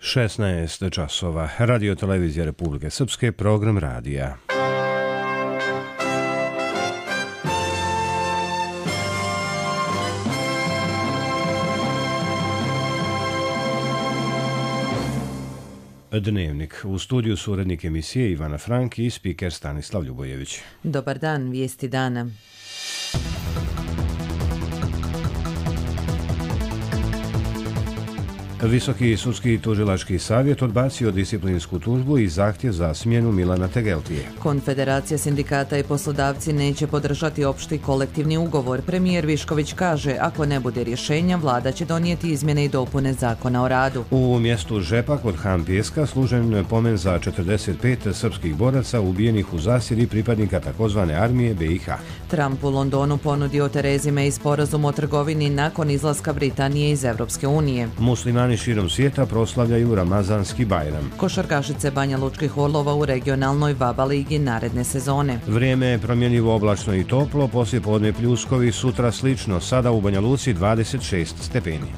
16 časova. Radio televizija Republike Srpske, program radija. Dnevnik. U studiju su urednik emisije Ivana Frank i spiker Stanislav Ljubojević. Dobar dan, vijesti dana. Visoki sudski tužilački savjet odbacio disciplinsku tužbu i zahtjev za smjenu Milana Tegeltije. Konfederacija sindikata i poslodavci neće podržati opšti kolektivni ugovor. Premijer Višković kaže, ako ne bude rješenja, vlada će donijeti izmjene i dopune zakona o radu. U mjestu Žepa kod Han Pjeska služen pomen za 45 srpskih boraca ubijenih u zasjedi pripadnika takozvane armije BiH. Trump u Londonu ponudio Terezi May sporazum o trgovini nakon izlaska Britanije iz Europske unije. Muslimani širom svijeta proslavljaju Ramazanski Bajram. Košarkašice Banja Lučkih Orlova u regionalnoj VABA ligi naredne sezone. Vrijeme je promjenjivo, oblačno i toplo, poslije podne pljuskovi, sutra slično, sada u Banja Luci 26 stepeni.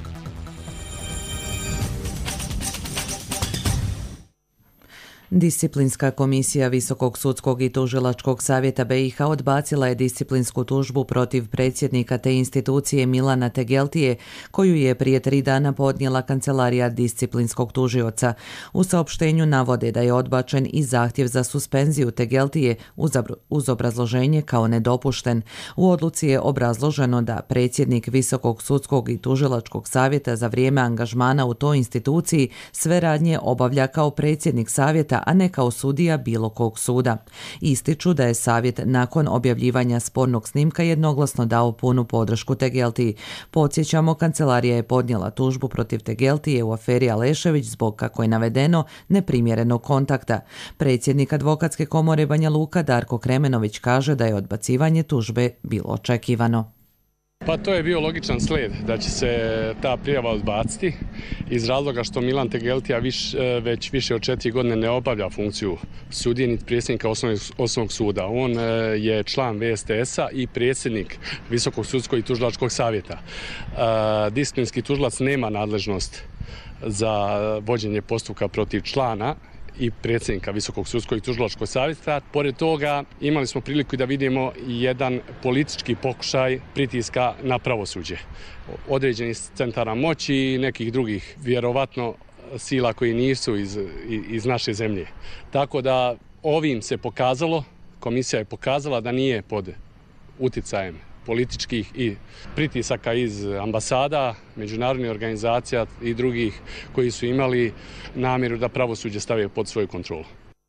Disciplinska komisija Visokog sudskog i tužilačkog savjeta BiH odbacila je disciplinsku tužbu protiv predsjednika te institucije Milana Tegeltije, koju je prije 3 dana podnijela kancelarija disciplinskog tužioca. U saopštenju navode da je odbačen i zahtjev za suspenziju Tegeltije uz obrazloženje kao nedopušten. U odluci je obrazloženo da predsjednik Visokog sudskog i tužilačkog savjeta za vrijeme angažmana u toj instituciji sve radnje obavlja kao predsjednik savjeta, a ne kao sudija bilo kog suda. Ističu da je savjet nakon objavljivanja spornog snimka jednoglasno dao punu podršku Tegeltiji. Podsjećamo, kancelarija je podnijela tužbu protiv Tegeltije u aferi Alešević zbog, kako je navedeno, neprimjerenog kontakta. Predsjednik Advokatske komore Banja Luka Darko Kremenović kaže da je odbacivanje tužbe bilo očekivano. Pa to je bio logičan slijed da će se ta prijava odbaciti iz razloga što Milan Tegeltija već više od 4 godine ne obavlja funkciju sudije niti predsjednika osnovnog suda. On je član VSTS-a i predsjednik Visokog sudskog i tužilačkog savjeta. Disciplinski tužilac nema nadležnost za vođenje postupka protiv člana i predsjednika Visokog sudskog i tužilačkog savjeta. Pored toga imali smo priliku da vidimo jedan politički pokušaj pritiska na pravosuđe. Određenih centara moći i nekih drugih, vjerovatno, sila koji nisu iz naše zemlje. Tako da ovim se pokazalo, komisija je pokazala da nije pod uticajem političkih i pritisaka iz ambasada, međunarodnih organizacija i drugih koji su imali namjeru da pravosuđe stave pod svoju kontrolu.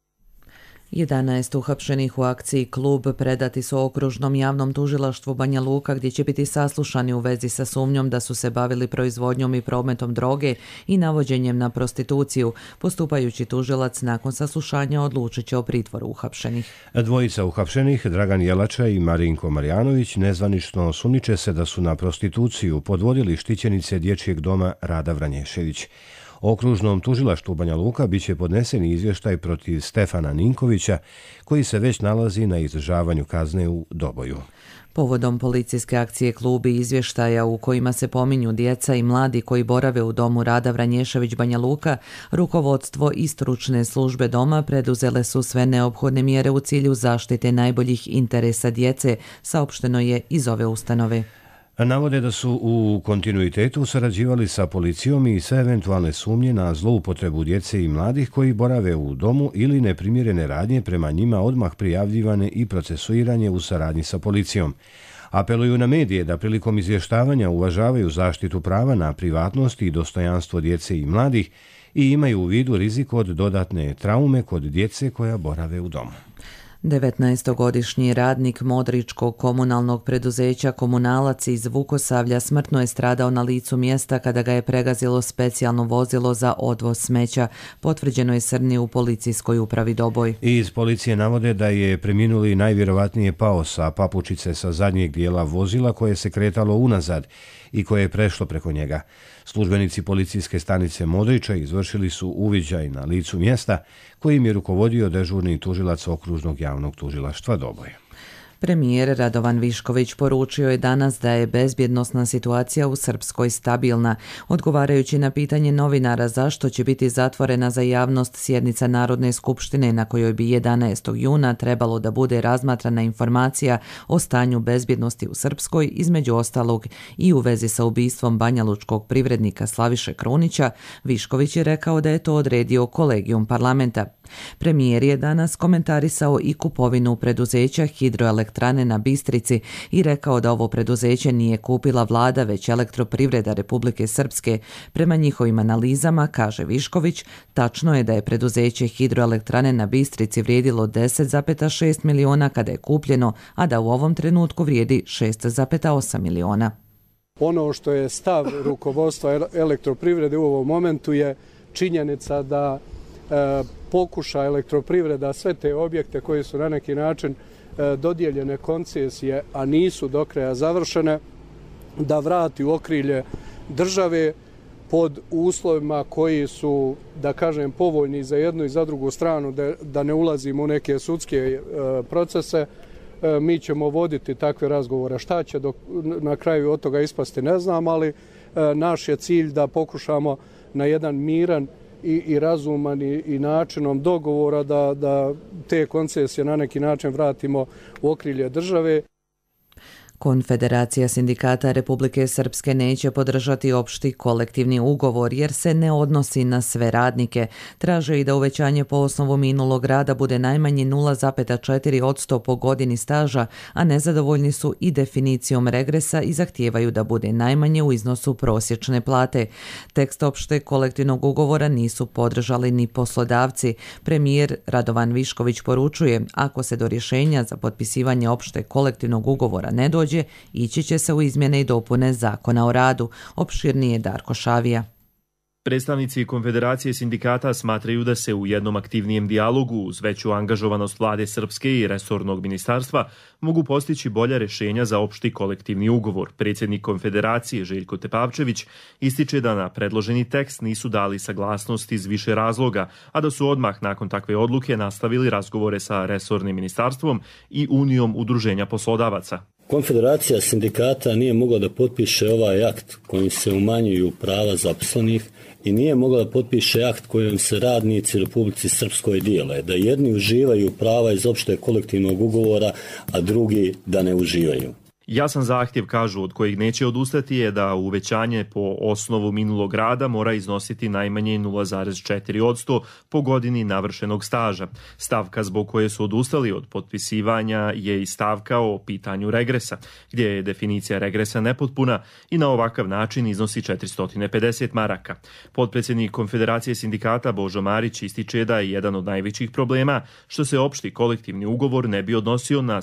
11 uhapšenih u akciji Klub predati su okružnom javnom tužilaštvu Banja Luka, gdje će biti saslušani u vezi sa sumnjom da su se bavili proizvodnjom i prometom droge i navođenjem na prostituciju. Postupajući tužilac nakon saslušanja odlučit će o pritvoru uhapšenih. Dvojica uhapšenih, Dragan Jelača i Marinko Marjanović, nezvanično sumnjiče se da su na prostituciju podvodili štićenice dječjeg doma Rada Vranješević. Okružnom tužilaštvu Banja Luka biće podnesen izvještaj protiv Stefana Ninkovića, koji se već nalazi na izdržavanju kazne u Doboju. Povodom policijske akcije Klub i izvještaja u kojima se pominju djeca i mladi koji borave u domu Rada Vranješević Banja Luka, rukovodstvo i stručne službe doma preduzele su sve neophodne mjere u cilju zaštite najboljih interesa djece, saopšteno je iz ove ustanove. Navode da su u kontinuitetu sarađivali sa policijom i sve eventualne sumnje na zloupotrebu djece i mladih koji borave u domu ili neprimjerene radnje prema njima odmah prijavljivane i procesuiranje u saradnji sa policijom. Apeluju na medije da prilikom izvještavanja uvažavaju zaštitu prava na privatnost i dostojanstvo djece i mladih i imaju u vidu rizik od dodatne traume kod djece koja borave u domu. 19-godišnji radnik Modričkog komunalnog preduzeća Komunalac iz Vukosavlja smrtno je stradao na licu mjesta kada ga je pregazilo specijalno vozilo za odvoz smeća, potvrđeno je Srni u policijskoj upravi Doboj. Iz policije navode da je preminuli najvjerovatnije pao sa papučice sa zadnjeg dijela vozila koje se kretalo unazad i koje je prešlo preko njega. Službenici policijske stanice Modriča izvršili su uviđaj na licu mjesta kojim je rukovodio dežurni tužilac okružnog javnog tužilaštva Doboj. Premijer Radovan Višković poručio je danas da je bezbjednosna situacija u Srpskoj stabilna, odgovarajući na pitanje novinara zašto će biti zatvorena za javnost sjednica Narodne skupštine na kojoj bi 11. juna trebalo da bude razmatrana informacija o stanju bezbjednosti u Srpskoj, između ostalog i u vezi sa ubistvom banjalučkog privrednika Slaviše Krunića. Višković je rekao da je to odredio kolegijum parlamenta. Premijer je danas komentarisao i kupovinu preduzeća Hidroelektrane na Bistrici i rekao da ovo preduzeće nije kupila vlada, već Elektroprivreda Republike Srpske. Prema njihovim analizama, kaže Višković, tačno je da je preduzeće Hidroelektrane na Bistrici vrijedilo 10,6 miliona kada je kupljeno, a da u ovom trenutku vrijedi 6,8 miliona. Ono što je stav rukovodstva Elektroprivrede u ovom momentu je činjenica da pokuša Elektroprivreda sve te objekte koji su na neki način dodijeljene koncesije, a nisu do kraja završene, da vrati u okrilje države pod uslovima koji su, da kažem, povoljni za jednu i za drugu stranu, da ne ulazimo u neke sudske procese. Mi ćemo voditi takve razgovore. Šta će na kraju od toga ispasti ne znam, ali naš je cilj da pokušamo na jedan miran i razuman i načinom dogovora da te koncesije na neki način vratimo u okrilje države. Konfederacija sindikata Republike Srpske neće podržati opšti kolektivni ugovor jer se ne odnosi na sve radnike. Traže i da uvećanje po osnovu minulog rada bude najmanje 0,4% po godini staža, a nezadovoljni su i definicijom regresa i zahtijevaju da bude najmanje u iznosu prosječne plate. Tekst opšte kolektivnog ugovora nisu podržali ni poslodavci. Premijer Radovan Višković poručuje, ako se do rješenja za potpisivanje opšte kolektivnog ugovora ne dođe, ići će se u izmjene i dopune Zakona o radu. Opširnije Darko Šavija. Predstavnici Konfederacije sindikata smatraju da se u jednom aktivnijem dijalogu uz veću angažovanost vlade Srpske i resornog ministarstva mogu postići bolja rješenja za opšti kolektivni ugovor. Predsjednik Konfederacije Željko Tepavčević ističe da na predloženi tekst nisu dali saglasnost iz više razloga, a da su odmah nakon takve odluke nastavili razgovore sa resornim ministarstvom i Unijom udruženja poslodavaca. Konfederacija sindikata nije mogla da potpiše ovaj akt kojim se umanjuju prava zaposlenih i nije mogla da potpiše akt kojim se radnici Republici Srpskoj dijele, da jedni uživaju prava iz opšte kolektivnog ugovora, a drugi da ne uživaju. Jasan zahtjev, kažu, od kojeg neće odustati je da uvećanje po osnovu minulog rada mora iznositi najmanje 0,4% po godini navršenog staža. Stavka zbog koje su odustali od potpisivanja je i stavka o pitanju regresa, gdje je definicija regresa nepotpuna i na ovakav način iznosi 450 maraka. Potpredsjednik Konfederacije sindikata Božo Marić ističe da je jedan od najvećih problema što se opšti kolektivni ugovor ne bi odnosio na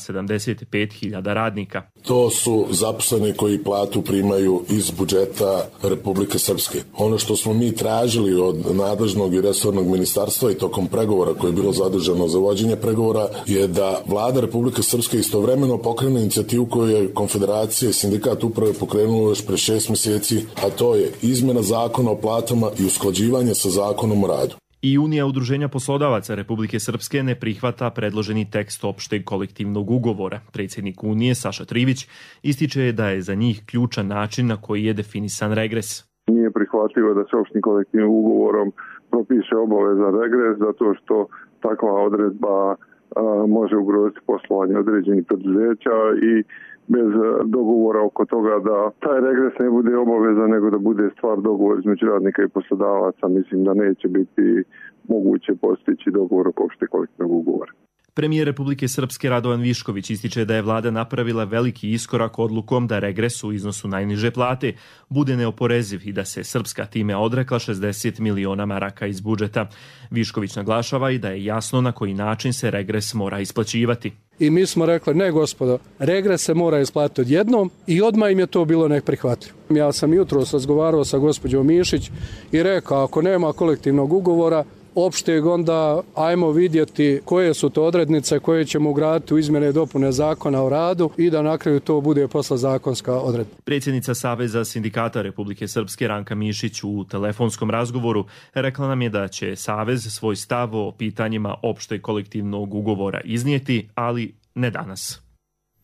75.000 radnika. To su zaposleni koji platu primaju iz budžeta Republike Srpske. Ono što smo mi tražili od nadležnog i resornog ministarstva i tokom pregovora koje je bilo zaduženo za vođenje pregovora je da vlada Republike Srpske istovremeno pokrene inicijativu koju je Konfederacija i sindikat uprave pokrenulo još pre 6 mjeseci, a to je izmjena zakona o platama i usklađivanje sa zakonom o radu. I Unija udruženja poslodavaca Republike Srpske ne prihvata predloženi tekst opšteg kolektivnog ugovora. Predsjednik Unije Saša Trivić ističe da je za njih ključan način na koji je definisan regres. Nije prihvatljivo da se opštim kolektivnim ugovorom propiše obaveza regres zato što takva odredba može ugroziti poslovanje određenih preduzeća i bez dogovora oko toga da taj regres ne bude obaveza nego da bude stvar dogovor između radnika i poslodavaca, mislim da neće biti moguće postići dogovor oko opšteg kolektivnog ugovora. Premijer Republike Srpske Radovan Višković ističe da je vlada napravila veliki iskorak odlukom da regres u iznosu najniže plate bude neoporeziv i da se Srpska time odrekla 60 miliona maraka iz budžeta. Višković naglašava i da je jasno na koji način se regres mora isplaćivati. I mi smo rekli, ne gospodo, regres se mora isplatiti odjednom i odmah im je to bilo neprihvatljivo. Ja sam jutros razgovarao sa gospođom Mišić i rekao, ako nema kolektivnog ugovora, opšteg, onda ajmo vidjeti koje su to odrednice koje ćemo ugraditi u izmjene i dopune Zakona o radu i da na kraju to bude posle zakonska odredba. Predsjednica Saveza sindikata Republike Srpske Ranka Mišić u telefonskom razgovoru rekla nam je da će Savez svoj stav o pitanjima opšteg kolektivnog ugovora iznijeti, ali ne danas.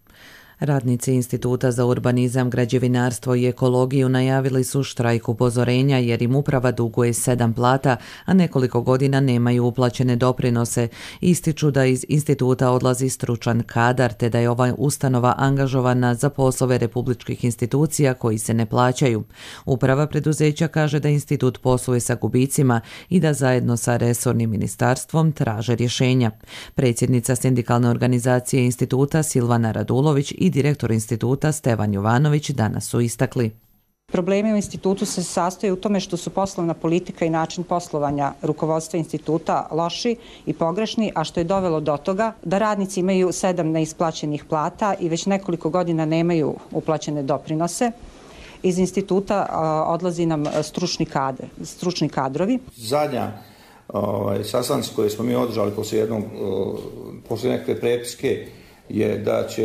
Radnici Instituta za urbanizam, građevinarstvo i ekologiju najavili su štrajk upozorenja jer im uprava duguje 7 plata, a nekoliko godina nemaju uplaćene doprinose. Ističu da iz instituta odlazi stručan kadar te da je ova ustanova angažovana za poslove republičkih institucija koji se ne plaćaju. Uprava preduzeća kaže da institut posluje sa gubicima i da zajedno sa resornim ministarstvom traže rješenja. Predsjednica sindikalne organizacije instituta Silvana Radulović i direktor instituta Stevan Jovanović danas su istakli. Problemi u institutu se sastoje u tome što su poslovna politika i način poslovanja rukovodstva instituta loši i pogrešni, a što je dovelo do toga da radnici imaju 7 neisplaćenih plata i već nekoliko godina nemaju uplaćene doprinose. Iz instituta odlazi nam stručni kadrovi. Zadnja sastanci koje smo mi održali poslije neke prepiske je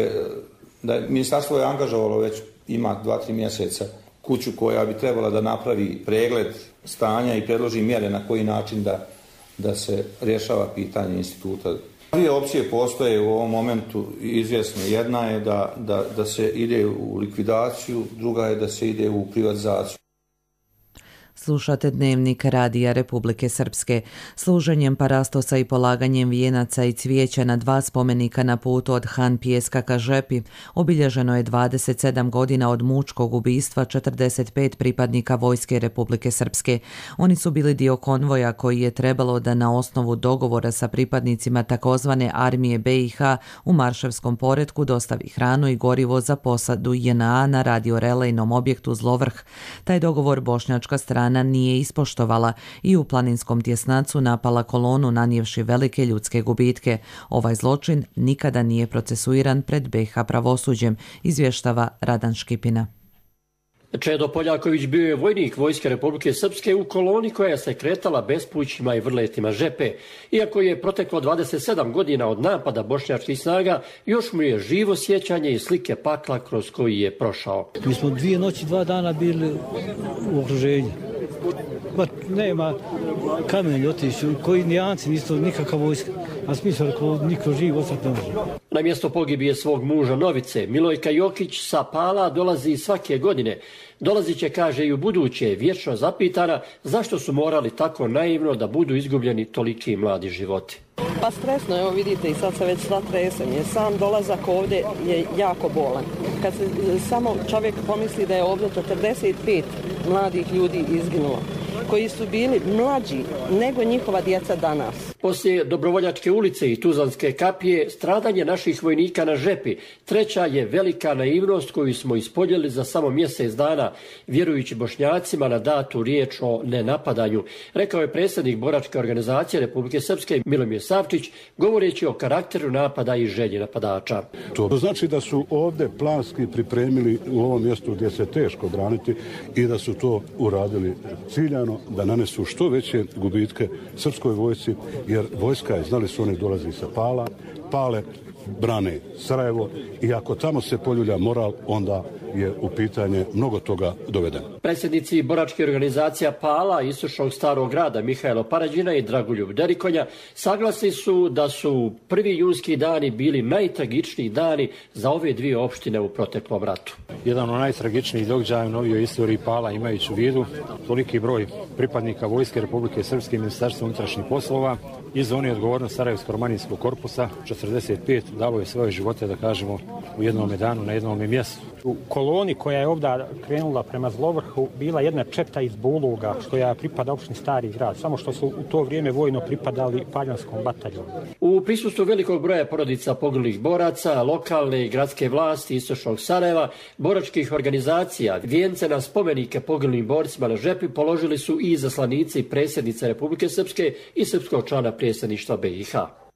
da ministarstvo je angažovalo već ima 2-3 mjeseca kuću koja bi trebala da napravi pregled stanja i predloži mjere na koji način da se rješava pitanje instituta. Dvije opcije postoje u ovom momentu izvjesne. Jedna je da se ide u likvidaciju, druga je da se ide u privatizaciju. Slušate Dnevnik Radija Republike Srpske. Služenjem parastosa i polaganjem vijenaca i cvijeća na 2 spomenika na putu od Han Pijeska ka Žepi obilježeno je 27 godina od mučkog ubistva 45 pripadnika Vojske Republike Srpske. Oni su bili dio konvoja koji je trebalo da na osnovu dogovora sa pripadnicima takozvane armije BiH u marševskom poretku dostavi hranu i gorivo za posadu JNA na radiorelejnom objektu Zlovrh. Taj dogovor bošnjačka strana nije ispoštovala i u planinskom tjesnacu napala kolonu nanijevši velike ljudske gubitke. Ovaj zločin nikada nije procesuiran pred BiH pravosuđem, izvještava Radan Škipina. Čedo Poljaković bio je vojnik Vojske Republike Srpske u koloni koja se kretala bespućima i vrletima Žepe. Iako je proteklo 27 godina od napada bošnjačkih snaga, još mu je živo sjećanje i slike pakla kroz koji je prošao. Mi smo 2 noći 2 dana bili u okruženju. Nema kamenji otići, koji nijanci, nisu nikakva vojska. A smisla rekao, niko živ ostati ne može. Na mjesto pogibije svog muža Novice, Milojka Jokić sa Pala dolazi svake godine. Dolazit će, kaže, i u buduće, vječno zapitana zašto su morali tako naivno da budu izgubljeni toliki mladi životi. Pa stresno, evo vidite, i sad se već sva tresem, jer sam dolazak ovdje je jako bolan. Kad se samo čovjek pomisli da je ovdje 45 mladih ljudi izginulo, koji su bili mlađi nego njihova djeca danas. Poslije Dobrovoljačke ulice i Tuzlanske kapije, stradanje naših vojnika na Žepi treća je velika naivnost koju smo ispoljeli za samo mjesec dana, vjerujući Bošnjacima na datu riječ o nenapadanju, rekao je predsjednik Boračke organizacije Republike Srpske Milomir Savčić, govoreći o karakteru napada i želji napadača. To znači da su ovdje planski pripremili u ovom mjestu gdje se teško braniti i da su to uradili ciljano, da nanesu što veće gubitke srpskoj vojsci, jer vojska je, znali su, oni dolazi sa Pale brane Sarajevo i ako tamo se poljulja moral, onda je u pitanje mnogo toga dovedeno. Predsjednici Boračke organizacija Pala, Istočnog Starog grada Mihajlo Parađina i Dragoljub Derikonja saglasni su da su prvi junski dani bili najtragičniji dani za ove dvije opštine u proteklom ratu. Jedan od najtragičnijih događaja u novijoj istoriji Pala, imajući u vidu toliki broj pripadnika Vojske Republike Srpske i Ministarstva unutrašnjih poslova i zoni odgovornost Sarajevsko-romanijskog korpusa 45 dalo je svoje živote, da kažemo, u jednom danu na jednom mjestu. U koloni koja je ovdje krenula prema Zlovrhu bila jedna četa iz Buluga koja pripada opštini Stari grad, samo što su u to vrijeme vojno pripadali Paljanskom bataljonu. U prisustvu velikog broja porodica poginulih boraca, lokalne i gradske vlasti Istočnog Sarajeva, boračkih organizacija, vijence na spomenike poginulim borcima na Žepi položili su i izaslanici predsjednice Republike Srpske i srpskog člana predsjedništva BiH.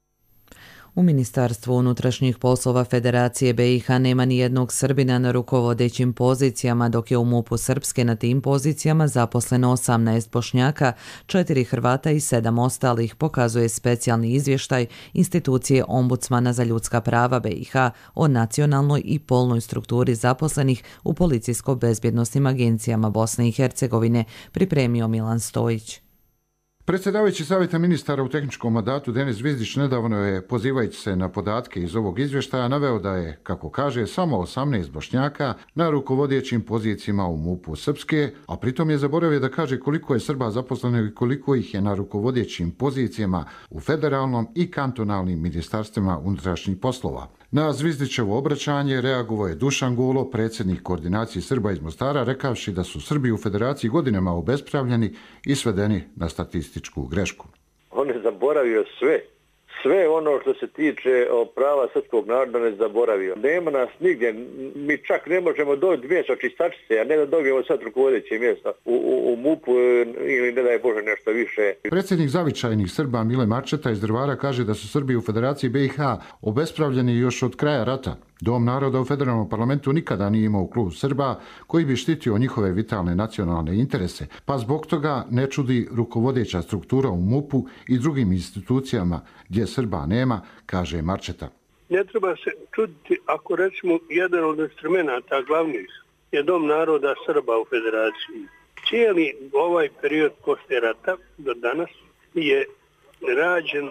U Ministarstvu unutrašnjih poslova Federacije BiH nema ni jednog Srbina na rukovodećim pozicijama, dok je u MUP-u Srpske na tim pozicijama zaposleno 18 Bošnjaka, 4 Hrvata i 7 ostalih, pokazuje specijalni izvještaj institucije Ombudsmana za ljudska prava BiH o nacionalnoj i polnoj strukturi zaposlenih u policijsko-bezbjednosnim agencijama Bosne i Hercegovine, pripremio Milan Stojić. Predsjedavajući savjeta ministara u tehničkom mandatu Denis Zvizdić nedavno je, pozivajući se na podatke iz ovog izvještaja, naveo da je, kako kaže, samo 18 Bošnjaka na rukovodećim pozicijama u MUP-u Srpske, a pritom je zaboravio da kaže koliko je Srba zaposleno i koliko ih je na rukovodećim pozicijama u federalnom i kantonalnim ministarstvima unutrašnjih poslova. Na Zvizdićevo obraćanje reagovao je Dušan Gulo, predsjednik koordinacije Srba iz Mostara, rekavši da su Srbi u federaciji godinama obespravljeni i svedeni na statističku grešku. On je zaboravio sve. Sve ono što se tiče prava srpskog naroda ne zaboravio. Nema nas nigdje. Mi čak ne možemo doći mjesto čistačice, a ne da dobijemo sad rukovodeće mjesta u MUP-u ili ne daj Bože nešto više. Predsjednik zavičajnih Srba Mile Marčeta iz Drvara kaže da su Srbi u Federaciji BiH obespravljeni još od kraja rata. Dom naroda u federalnom parlamentu nikada nije imao klub Srba koji bi štitio njihove vitalne nacionalne interese, pa zbog toga ne čudi rukovodeća struktura u MUP-u i drugim institucijama gdje Srba nema, kaže Marčeta. Ne treba se čuditi ako recimo jedan od instrumenta glavnih je Dom naroda Srba u federaciji. Cijeli ovaj period poslije rata do danas je rađen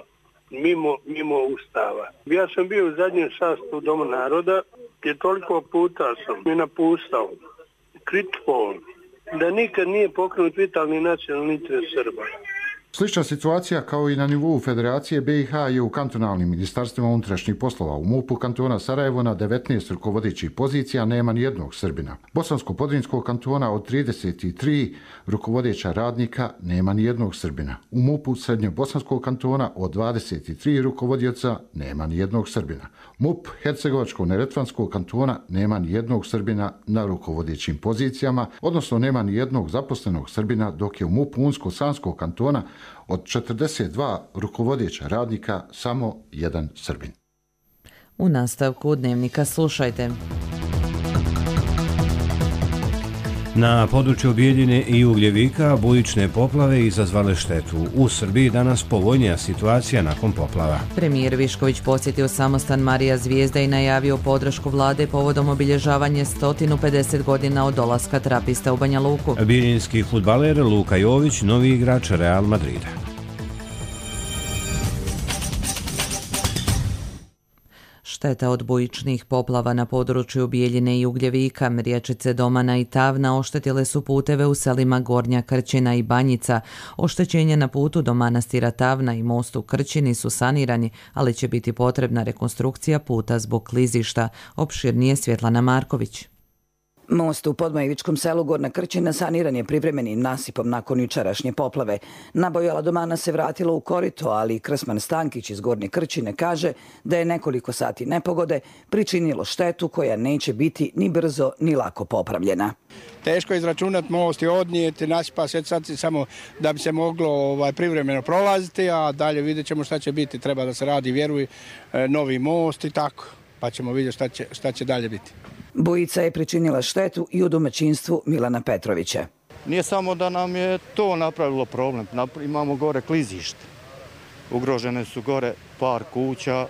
mimo ustava. Ja sam bio u zadnjem sastavu Doma naroda gdje toliko puta sam me napustao, kritikovao, da nikad nije pokrenut vitalni nacionalni interes Srba. Slična situacija kao i na nivou Federacije BiH je u kantonalnim ministarstvima unutrašnjih poslova. U MUP-u kantona Sarajevo na 19 rukovodećih pozicija nema ni jednog Srbina. Bosansko-Podrinjskog kantona od 33 rukovodeća radnika nema ni jednog Srbina. U MUP-u Srednjobosanskog kantona od 23 rukovodioca nema ni jednog Srbina. MUP Hercegovačko-Neretvanskog kantona nema ni jednog Srbina na rukovodećim pozicijama, odnosno nema ni jednog zaposlenog Srbina, dok je u MUP Unsko-Sanskog kantona od 42 rukovodeća radnika samo jedan Srbin. U nastavku Dnevnika slušajte. Na području Bijeljine i Ugljevika bujične poplave izazvale štetu. U Srbiji danas povoljnija situacija nakon poplava. Premijer Višković posjetio samostan Marija Zvijezda i najavio podršku vlade povodom obilježavanja 150 godina od dolaska trapista u Banja Luku. Bijeljinski fudbaler Luka Jović, novi igrač Real Madrida. Šteta od bujičnih poplava na području Bijeljine i Ugljevika, Rječice, Domana i Tavna oštetile su puteve u selima Gornja Krčina i Banjica. Oštećenja na putu do manastira Tavna i mostu u Krčini su sanirani, ali će biti potrebna rekonstrukcija puta zbog klizišta. Opširnije Svjetlana Marković. Most u Podmajevičkom selu Gornja Krčina saniran je privremenim nasipom nakon jučerašnje poplave. Nabojala domana se vratila u korito, ali Krsman Stankić iz Gornje Krčine kaže da je nekoliko sati nepogode pričinilo štetu koja neće biti ni brzo ni lako popravljena. Teško je izračunati most i odnijeti, nasipa se sad samo da bi se moglo privremeno prolaziti, a dalje vidjet ćemo šta će biti. Treba da se radi, vjeruj, novi most i tako, pa ćemo vidjeti šta će dalje biti. Bujica je pričinila štetu i u domaćinstvu Milana Petrovića. Nije samo da nam je to napravilo problem, imamo gore klizište. Ugrožene su gore par kuća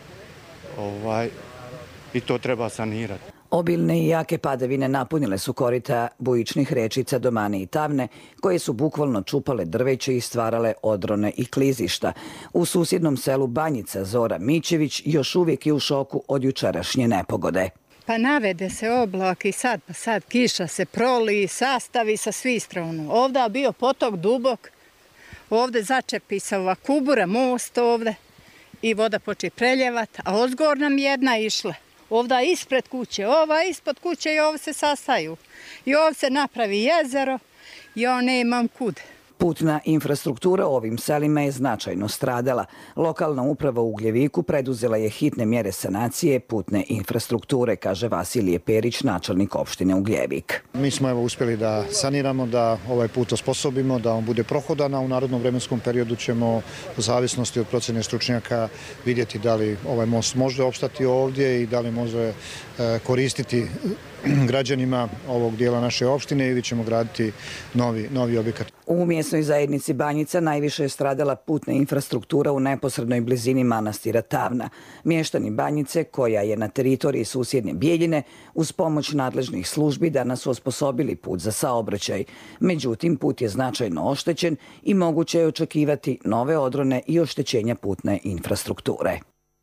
i to treba sanirati. Obilne i jake padavine napunile su korita bujičnih rečica Domane i Tavne, koje su bukvalno čupale drveće i stvarale odrone i klizišta. U susjednom selu Banjica Zora Mićević još uvijek je u šoku od jučerašnje nepogode. Pa navede se oblak i sad kiša se proli, sastavi sa svih strana. Ovdje je bio potok dubok, ovdje začepi se ova kubura, most ovdje i voda poče preljevati, a ozgor nam jedna išla. Ovdje ispred kuće, ova ispod kuće i ovdje se sastaju. I ovdje se napravi jezero i ja nemam kud. Putna infrastruktura u ovim selima je značajno stradala. Lokalna uprava u Ugljeviku preduzela je hitne mjere sanacije putne infrastrukture, kaže Vasilije Perić, načelnik opštine Ugljevik. Mi smo uspjeli da saniramo, da ovaj put osposobimo, da on bude prohodan, a u narodnom vremenskom periodu ćemo u zavisnosti od procjene stručnjaka vidjeti da li ovaj most može opstati ovdje i da li može koristiti građanima ovog dijela naše opštine ili ćemo graditi novi objekat. U mjesnoj zajednici Banjica najviše je stradala putna infrastruktura u neposrednoj blizini manastira Tavna. Mještani Banjice, koja je na teritoriji susjedne Bijeljine, uz pomoć nadležnih službi danas su osposobili put za saobraćaj. Međutim, put je značajno oštećen i moguće je očekivati nove odrone i oštećenja putne infrastrukture.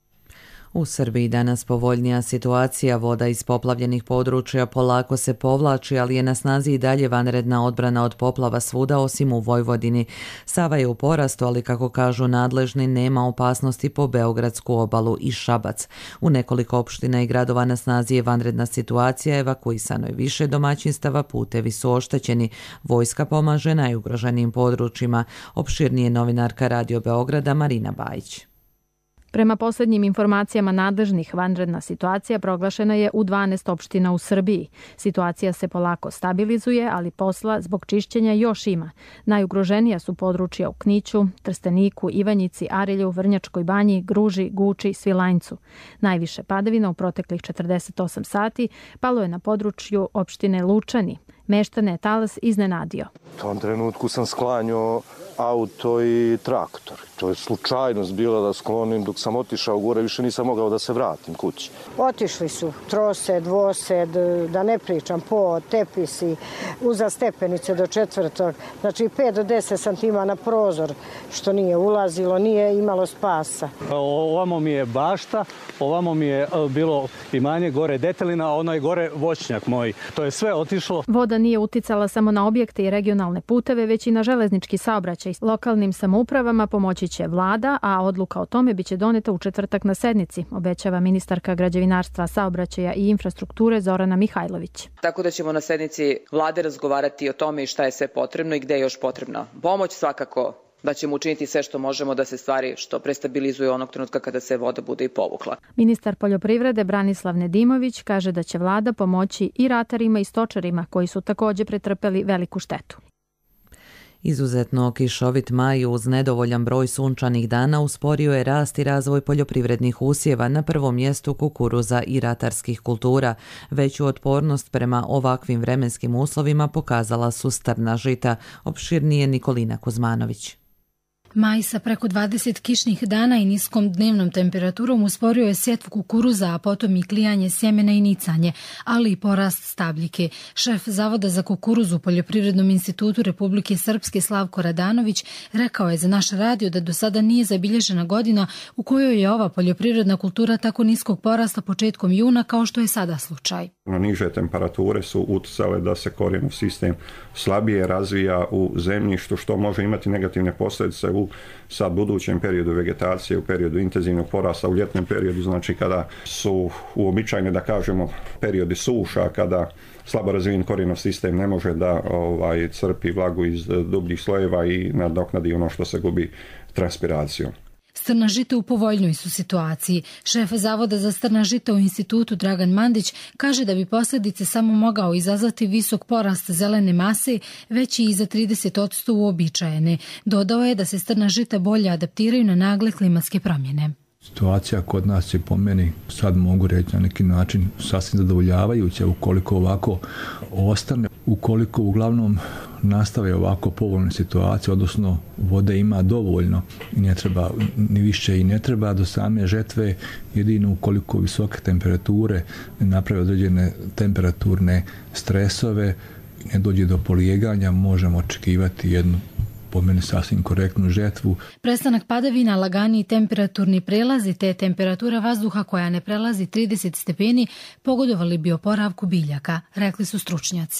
U Srbiji danas povoljnija situacija, voda iz poplavljenih područja polako se povlači, ali je na snazi i dalje vanredna odbrana od poplava svuda osim u Vojvodini. Sava je u porastu, ali kako kažu nadležni, nema opasnosti po Beogradsku obalu i Šabac. U nekoliko opština i gradova na snazi je vanredna situacija, evakuisano je više domaćinstava, putevi su oštećeni. Vojska pomaže najugroženijim područjima. Opširnije novinarka Radio Beograda Marina Bajić. Prema posljednjim informacijama nadležnih, vanredna situacija proglašena je u 12 opština u Srbiji. Situacija se polako stabilizuje, ali posla zbog čišćenja još ima. Najugroženija su područja u Kniću, Trsteniku, Ivanjici, Arilju, Vrnjačkoj Banji, Gruži, Guči, Svilajncu. Najviše padavina u proteklih 48 sati palo je na području opštine Lučani. Meštane je talas iznenadio. U tom trenutku sam sklanjao auto i traktor. To je slučajnost bila da sklonim, dok sam otišao gore, više nisam mogao da se vratim kući. Otišli su trosed, dvosed, da ne pričam, pod, tepisi, uza stepenice do 4. Znači 5 do 10 santima na prozor, što nije ulazilo, nije imalo spasa. Ovamo mi je bašta, ovamo mi je bilo imanje gore Detelina, a ono je gore voćnjak moj. To je sve otišlo. Voda nije uticala samo na objekte i regionalne puteve, već i na železnički saobraćaj. Lokalnim samoupravama pomoći će vlada, a odluka o tome biće doneta u četvrtak na sednici, obećava ministarka građevinarstva, saobraćaja i infrastrukture Zorana Mihajlović. Tako da ćemo na sednici vlade razgovarati o tome i šta je sve potrebno i gde je još potrebna pomoć. Svakako da ćemo učiniti sve što možemo da se stvari što prestabilizuje onog trenutka kada se voda bude i povukla. Ministar poljoprivrede Branislav Nedimović kaže da će vlada pomoći i ratarima i stočarima koji su također pretrpeli veliku štetu. Izuzetno kišovit maj uz nedovoljan broj sunčanih dana usporio je rast i razvoj poljoprivrednih usjeva, na prvom mjestu kukuruza i ratarskih kultura. Veću otpornost prema ovakvim vremenskim uslovima pokazala su strna žita, opširnije Nikolina Kuzmanović. Maj sa preko 20 kišnih dana i niskom dnevnom temperaturom usporio je sjetvu kukuruza, a potom i klijanje sjemena i nicanje, ali i porast stabljike. Šef Zavoda za kukuruzu u Poljoprivrednom institutu Republike Srpske Slavko Radanović rekao je za naš radio da do sada nije zabilježena godina u kojoj je ova poljoprivredna kultura tako niskog porasta početkom juna kao što je sada slučaj. Niže temperature su utjecale da se korijenov sistem slabije razvija u zemljištu, što može imati negativne posljedice u sad budućem periodu vegetacije, u periodu intenzivnog porasta, u ljetnom periodu, znači kada su uobičajene, da kažemo, periodi suša, kada slabo razvijen korijenov sistem ne može da crpi vlagu iz dubljih slojeva i nadoknadi ono što se gubi transpiracijom. Strna žita u povoljnoj su situaciji. Šef Zavoda za strna žita u institutu Dragan Mandić kaže da bi posljedice samo mogao izazvati visok porast zelene mase, veći i za 30% uobičajene. Dodao je da se strna žita bolje adaptiraju na nagle klimatske promjene. Situacija kod nas je po meni, sad mogu reći na neki način, sasvim zadovoljavajuća ukoliko ovako ostane, ukoliko uglavnom nastave ovako povoljne situacije, odnosno vode ima dovoljno i ne treba, ni više i ne treba do same žetve, jedino ukoliko visoke temperature ne naprave određene temperaturne stresove, ne dođe do polijeganja, možemo očekivati jednu po meni sasvim korektnu žetvu. Prestanak padavina, lagani temperaturni prelazi te temperatura vazduha koja ne prelazi 30 stepeni pogodovali bi oporavku biljaka, rekli su stručnjaci.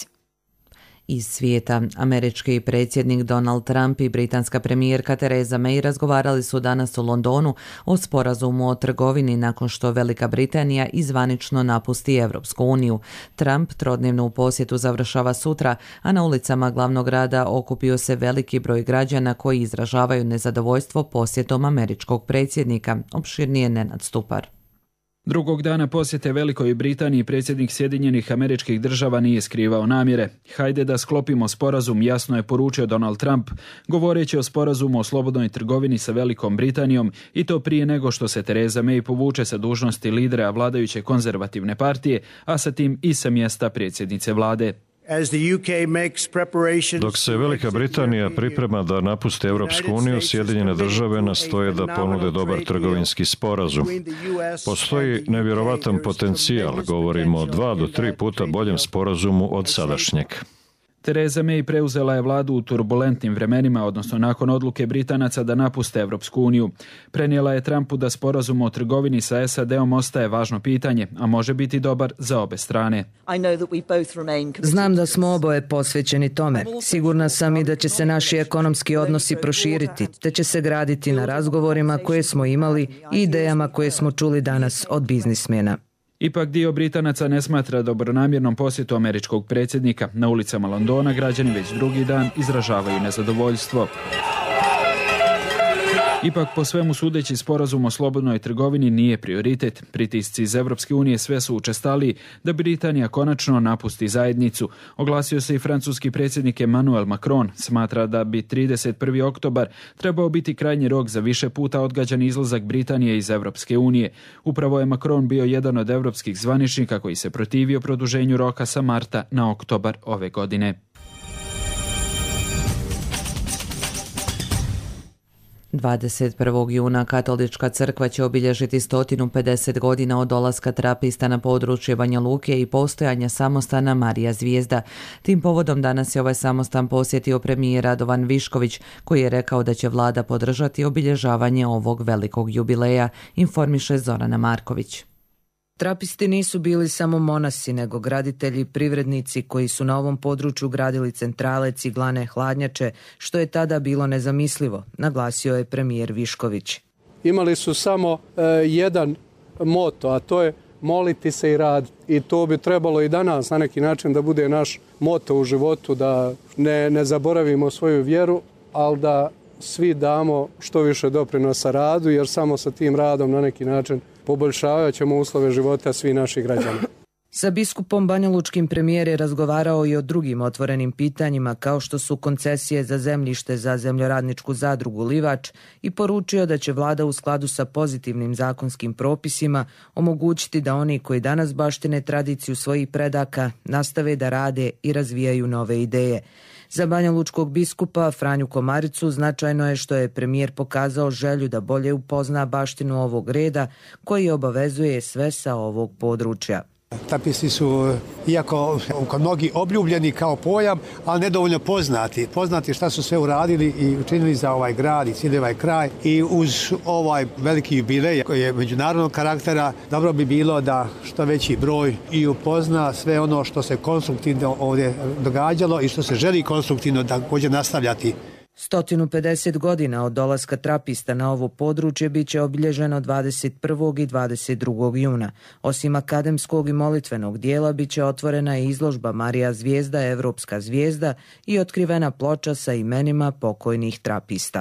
Iz svijeta, američki predsjednik Donald Trump i britanska premijerka Theresa May razgovarali su danas u Londonu o sporazumu o trgovini nakon što Velika Britanija izvanično napusti Europsku uniju. Trump trodnevnu posjetu završava sutra, a na ulicama glavnog grada okupio se veliki broj građana koji izražavaju nezadovoljstvo posjetom američkog predsjednika, opširnije Nenad Stupar. Drugog dana posjete Velikoj Britaniji predsjednik Sjedinjenih Američkih Država nije skrivao namjere. Hajde da sklopimo sporazum, jasno je poručio Donald Trump, govoreći o sporazumu o slobodnoj trgovini sa Velikom Britanijom i to prije nego što se Theresa May povuče sa dužnosti lidera vladajuće konzervativne partije, a sa tim i sa mjesta predsjednice vlade. Dok se Velika Britanija priprema da napusti Europsku uniju, Sjedinjene države nastoje da ponude dobar trgovinski sporazum. Postoji nevjerovatan potencijal, govorimo o 2 do 3 puta boljem sporazumu od sadašnjeg. Theresa May preuzela je vladu u turbulentnim vremenima, odnosno nakon odluke Britanaca da napuste Europsku uniju. Prenijela je Trumpu da sporazum o trgovini sa SAD-om ostaje važno pitanje, a može biti dobar za obe strane. Znam da smo oboje posvećeni tome. Sigurna sam i da će se naši ekonomski odnosi proširiti, te će se graditi na razgovorima koje smo imali i idejama koje smo čuli danas od biznismena. Ipak dio Britanaca ne smatra dobronamjernom posjetu američkog predsjednika. Na ulicama Londona građani već drugi dan izražavaju nezadovoljstvo. Ipak, po svemu sudeći, sporazum o slobodnoj trgovini nije prioritet. Pritisci iz Europske unije sve su učestaliji da Britanija konačno napusti zajednicu. Oglasio se i francuski predsjednik Emmanuel Macron. Smatra da bi 31. oktobar trebao biti krajnji rok za više puta odgađan izlazak Britanije iz Europske unije. Upravo je Macron bio jedan od europskih zvaničnika koji se protivio produženju roka sa marta na oktobar ove godine. 21. juna Katolička crkva će obilježiti 150 godina od dolaska trapista na područje Banja Luke i postojanja samostana Marija Zvijezda. Tim povodom danas je ovaj samostan posjetio premijer Radovan Višković, koji je rekao da će vlada podržati obilježavanje ovog velikog jubileja, informiše Zorana Marković. Trapisti nisu bili samo monasi, nego graditelji i privrednici koji su na ovom području gradili centrale, ciglane, hladnjače, što je tada bilo nezamislivo, naglasio je premijer Višković. Imali su samo jedan moto, a to je moliti se i raditi. I to bi trebalo i danas na neki način da bude naš moto u životu, da ne zaboravimo svoju vjeru, ali da svi damo što više doprinosa radu, jer samo sa tim radom na neki način poboljšavat ćemo uslove života svih naših građana. Sa biskupom banjalučkim premijer je razgovarao i o drugim otvorenim pitanjima, kao što su koncesije za zemljište za zemljoradničku zadrugu Livač, i poručio da će vlada u skladu sa pozitivnim zakonskim propisima omogućiti da oni koji danas baštine tradiciju svojih predaka nastave da rade i razvijaju nove ideje. Za banjalučkog biskupa Franju Komaricu značajno je što je premijer pokazao želju da bolje upozna baštinu ovog reda koji obavezuje sve sa ovog područja. Trapisti su, iako kod mnogi obljubljeni kao pojam, ali nedovoljno poznati. Poznati šta su sve uradili i učinili za ovaj grad i cijeli ovaj kraj. I uz ovaj veliki jubilej koji je međunarodnog karaktera, dobro bi bilo da što veći broj i upozna sve ono što se konstruktivno ovdje događalo i što se želi konstruktivno također nastavljati. 150 godina od dolaska trapista na ovo područje bit će obilježeno 21. i 22. juna. Osim akademskog i molitvenog dijela bit će otvorena i izložba Marija Zvijezda, Evropska zvijezda i otkrivena ploča sa imenima pokojnih trapista.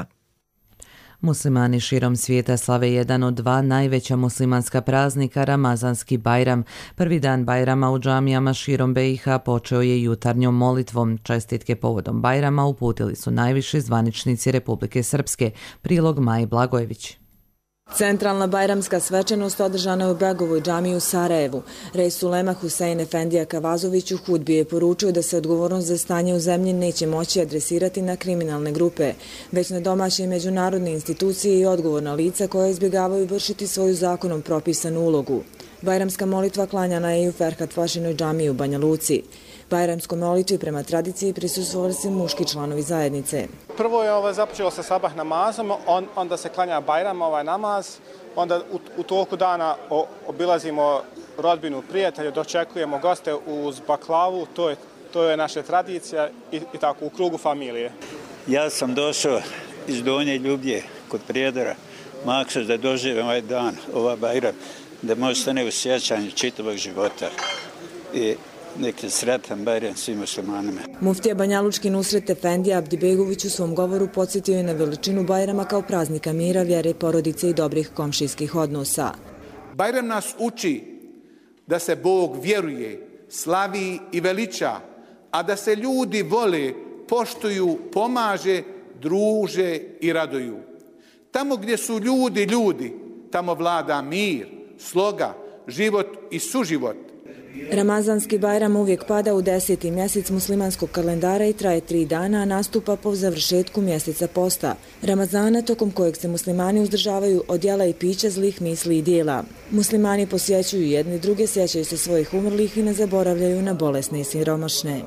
Muslimani širom svijeta slave jedan od 2 najveća muslimanska praznika, Ramazanski Bajram. Prvi dan Bajrama u džamijama širom BiH počeo je jutarnjom molitvom. Čestitke povodom Bajrama uputili su najviši zvaničnici Republike Srpske. Prilog Maji Blagojević. Centralna bajramska svečanost održana je u Begovoj džamiji u Sarajevu. Rais ulema Husein Efendija Kavazović u hudbi je poručio da se odgovornost za stanje u zemlji neće moći adresirati na kriminalne grupe, već na domaće i međunarodne institucije i odgovorna lica koja izbjegavaju vršiti svoju zakonom propisanu ulogu. Bajramska molitva klanjana je i u Ferhat Fašinoj džamiji u Banja Luci. Bajramskoj molitvi prema tradiciji prisustvovali su muški članovi zajednice. Prvo je započelo sa sabah namazom, onda se klanja Bajram, namaz, onda u toku dana obilazimo rodbinu, prijatelje, dočekujemo goste uz baklavu, to je naša tradicija i tako u krugu familije. Ja sam došao iz Donje Ljublje kod Prijedora, maksaš da doživim ovaj dan, ovaj Bajram, da može stane u sjećanju čitavog života i neki sretan Bajram svim muslimanima. Muftija Banjalučki Nusret Efendija Abdibegović u svom govoru podsjetio je na veličinu Bajrama kao praznika mira, vjere, porodice i dobrih komšijskih odnosa. Bajram nas uči da se Bog vjeruje, slavi i veliča, a da se ljudi vole, poštuju, pomaže, druže i raduju. Tamo gdje su ljudi, tamo vlada mir, sloga, život i suživot. Ramazanski Bajram uvijek pada u 10. mjesec muslimanskog kalendara i traje 3 dana, a nastupa po završetku mjeseca posta Ramazana, tokom kojeg se muslimani uzdržavaju od jela i pića, zlih misli i dijela. Muslimani posjećuju jedni druge, sjećaju se svojih umrlih i ne zaboravljaju na bolesne i siromašne.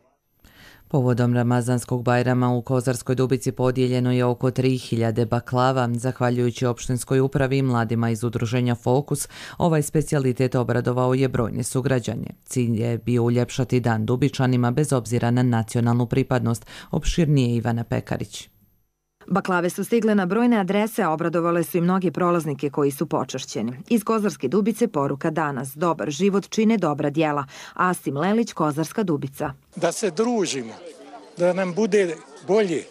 Povodom Ramazanskog Bajrama u Kozarskoj Dubici podijeljeno je oko 3000 baklava. Zahvaljujući opštinskoj upravi i mladima iz udruženja Fokus, ovaj specijalitet obradovao je brojne sugrađane. Cilj je bio uljepšati dan Dubičanima bez obzira na nacionalnu pripadnost, opširnije Ivana Pekarić. Baklave su stigle na brojne adrese, a obradovale su i mnogi prolaznike koji su počašćeni. Iz Kozarske Dubice poruka danas: dobar život čine dobra djela. Asim Lelić, Kozarska Dubica. Da se družimo, da nam bude bolje,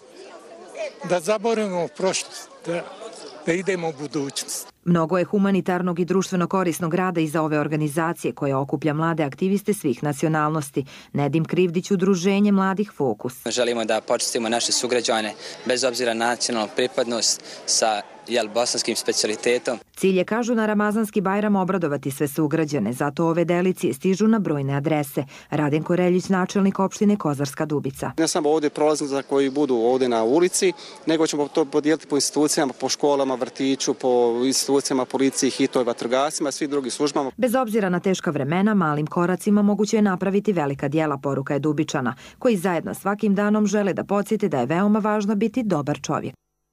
da zaboravimo prošlost, da idemo u budućnost. Mnogo je humanitarnog i društveno korisnog rada iza ove organizacije koja okuplja mlade aktiviste svih nacionalnosti. Nedim Krivdić, udruženje mladih Fokus. Želimo da počastimo naše sugrađane bez obzira na nacionalnu pripadnost sa bosanskim specijalitetom. Cilj je, kažu, na Ramazanski Bajram obradovati sve sugrađane, zato ove delicije stižu na brojne adrese. Radenko Reljić, načelnik opštine Kozarska Dubica. Ne samo ovdje prolaznika koji budu ovdje na ulici, nego ćemo to podijeliti po institucijama, po školama, vrtiću, po institucijama policiji, hitoj, vatrogascima, svih drugih službama. Bez obzira na teška vremena, malim koracima moguće je napraviti velika djela, poruka je Dubičana, koji zajedno svakim danom žele da podsjete da je veoma važno biti dobar čovjek.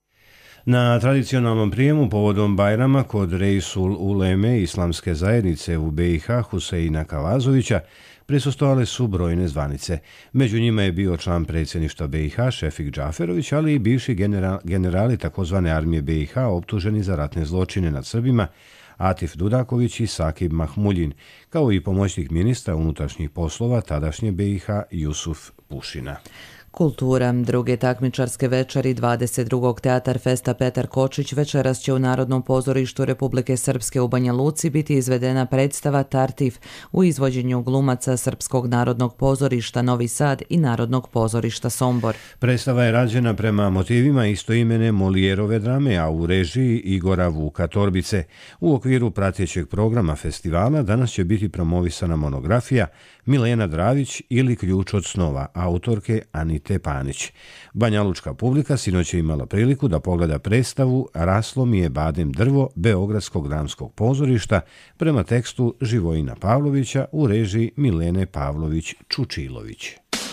Na tradicionalnom prijemu povodom Bajrama kod Reisul Uleme Islamske zajednice u BiH Huseina Kavazovića prisustvovale su brojne zvanice. Među njima je bio član predsjedništva BiH Šefik Džaferović, ali i bivši generali takozvane armije BiH optuženi za ratne zločine nad Srbima Atif Dudaković i Sakib Mahmuljin, kao i pomoćnik ministra unutrašnjih poslova tadašnje BiH Jusuf Pušina. Kultura. Druge takmičarske večeri 22. Teatar Festa Petar Kočić večeras će u Narodnom pozorištu Republike Srpske u Banja Luci biti izvedena predstava Tartif u izvođenju glumaca Srpskog narodnog pozorišta Novi Sad i Narodnog pozorišta Sombor. Predstava je rađena prema motivima istoimene Molijerove drame, a u režiji Igora Vuka Torbice. U okviru pratećeg programa festivala danas će biti promovisana monografija Milena Dravić ili Ključ od snova, autorke Anite Panić. Banjalučka publika sinoć je imala priliku da pogleda predstavu Raslo mi je badem drvo Beogradskog dramskog pozorišta prema tekstu Živojina Pavlovića u režiji Milene Pavlović-Čučilović.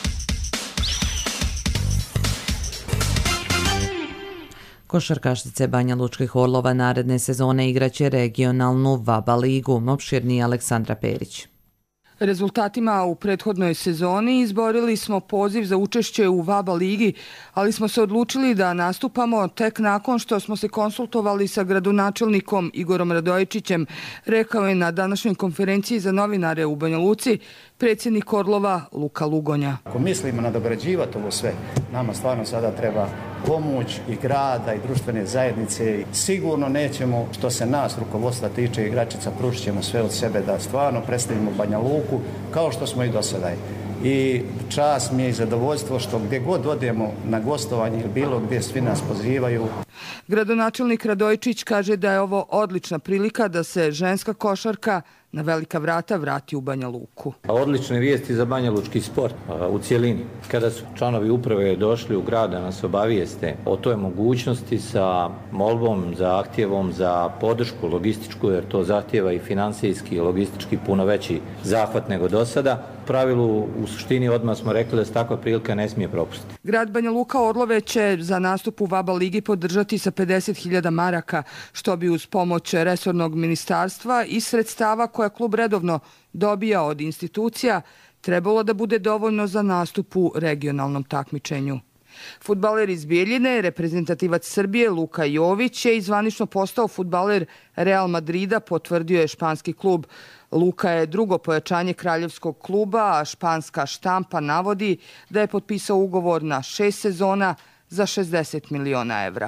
Košarkašice Banja Lučkih Orlova naredne sezone igraće regionalnu VABA ligu, opširniji Aleksandra Perić. Rezultatima u prethodnoj sezoni izborili smo poziv za učešće u VABA ligi, ali smo se odlučili da nastupamo tek nakon što smo se konsultovali sa gradonačelnikom Igorom Radojičićem, rekao je na današnjoj konferenciji za novinare u Banja Luci predsjednik Orlova Luka Lugonja. Ako mislimo nadograđivati ovo sve, nama stvarno sada treba pomoć i grada i društvene zajednice. Sigurno nećemo, što se nas rukovodstva tiče, igračica, pružit ćemo sve od sebe da stvarno predstavimo Banja Luku kao što smo i do sada. I čast mi je i zadovoljstvo što gdje god odemo na gostovanje ili bilo gdje svi nas pozivaju. Gradonačelnik Radojičić kaže da je ovo odlična prilika da se ženska košarka na velika vrata vrati u Banja Luku. Odlične vijesti za banjalučki sport u cijelini. Kada su članovi uprave došli u grad da nas obavijeste o toj mogućnosti sa molbom, zahtjevom za podršku logističku, jer to zahtjeva i financijski i logistički puno veći zahvat nego do sada, u pravilu u suštini odmah smo rekli da se takva prilika ne smije propustiti. Grad Banja Luka Orlove će za nastup u VABA ligi podržati sa 50.000 maraka, što bi uz pomoć resornog ministarstva i sredstava koja klub redovno dobija od institucija trebalo da bude dovoljno za nastup u regionalnom takmičenju. Fudbaler iz Bijeljine, reprezentativac Srbije Luka Jović je zvanično postao fudbaler Real Madrida, potvrdio je španski klub. Luka je drugo pojačanje kraljevskog kluba, a španska štampa navodi da je potpisao ugovor na 6 sezona za 60 miliona evra.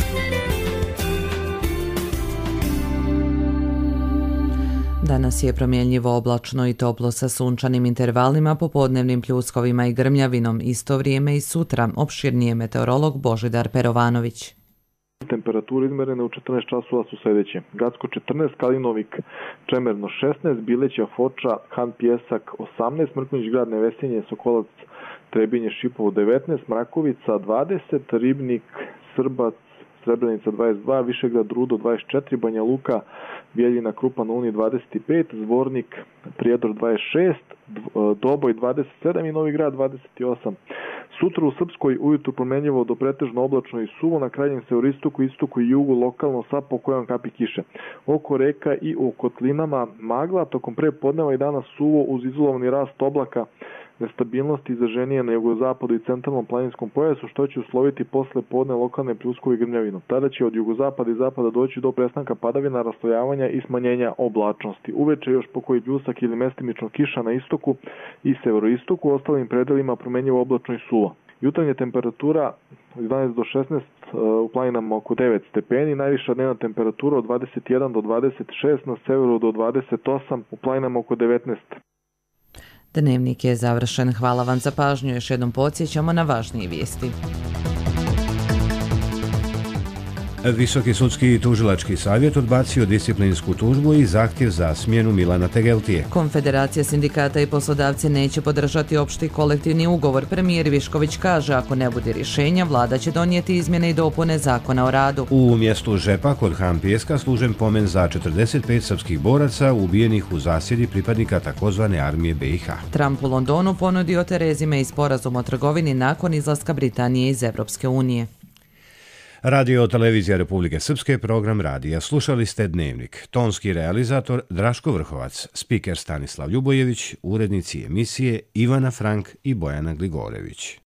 Danas je promjenljivo oblačno i toplo sa sunčanim intervalima, popodnevnim pljuskovima i grmljavinom. Isto vrijeme i sutra, opširnije meteorolog Božidar Perovanović. Temperature izmerene u 14 časova su sljedeće. Gacko 14, Kalinovik, Čemerno 16, Bileća, Foča, Han Pjesak 18, Mrkonjić grad, Nevesinje, Sokolac, Trebinje, Šipovo 19, Mrakovica 20, Ribnik, Srbac, Srebrenica 22, Višegrad, Rudo 24, Banja Luka, Bijeljina, Krupa na Uni 25, Zvornik, Prijedor 26, Doboj 27 i Novi Grad 28. Sutra u Srpskoj ujutru promenljivo do pretežno oblačno i suvo, na krajnjem severoistoku, istoku i jugu lokalno sa pokojom kapi kiše. Oko reka i u kotlinama magla, tokom prepodneva i danas suvo uz izolovani rast oblaka, nestabilnosti izraženije na jugozapadu i centralnom planinskom pojasu, što će usloviti posle podne lokalne pljuskovi grmljavinom. Tada će od jugozapada i zapada doći do prestanka padavina, raslojavanja i smanjenja oblačnosti. Uveče još pokoji pljusak ili mestimično kiša na istoku i severoistoku, u ostalim predelima promenjivo oblačno i suvo. Jutarnja temperatura 11 do 16, u planinama oko 9 stepeni, najviša dnevna temperatura od 21 do 26, na severu do 28, u planinama oko 19. Dnevnik je završen. Hvala vam za pažnju. Još jednom podsjećamo na važnije vijesti. Visoki sudski i tužilački savjet odbacio disciplinsku tužbu i zahtjev za smjenu Milana Tegeltije. Konfederacija sindikata i poslodavci neće podržati opšti kolektivni ugovor. Premijer Višković kaže, ako ne bude rješenja, vlada će donijeti izmjene i dopune zakona o radu. U mjestu Žepa kod Han Pjeska služen pomen za 45 srpskih boraca ubijenih u zasjedi pripadnika takozvane armije BiH. Trump u Londonu ponudio Terezi May sporazum o trgovini nakon izlaska Britanije iz Evropske unije. Radio Televizija Republike Srpske, program radija. Slušali ste Dnevnik. Tonski realizator Draško Vrhovac, spiker Stanislav Ljubojević, urednici emisije Ivana Frank i Bojana Gligorević.